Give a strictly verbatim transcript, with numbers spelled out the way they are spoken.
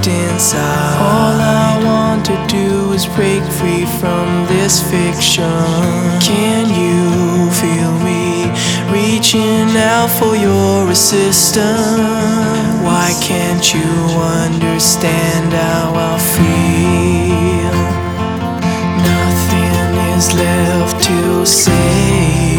trapped inside. All I want to do is break free from this fiction. Can you feel me reaching out for your assistance? Why can't you understand how I feel? Nothing is left to say.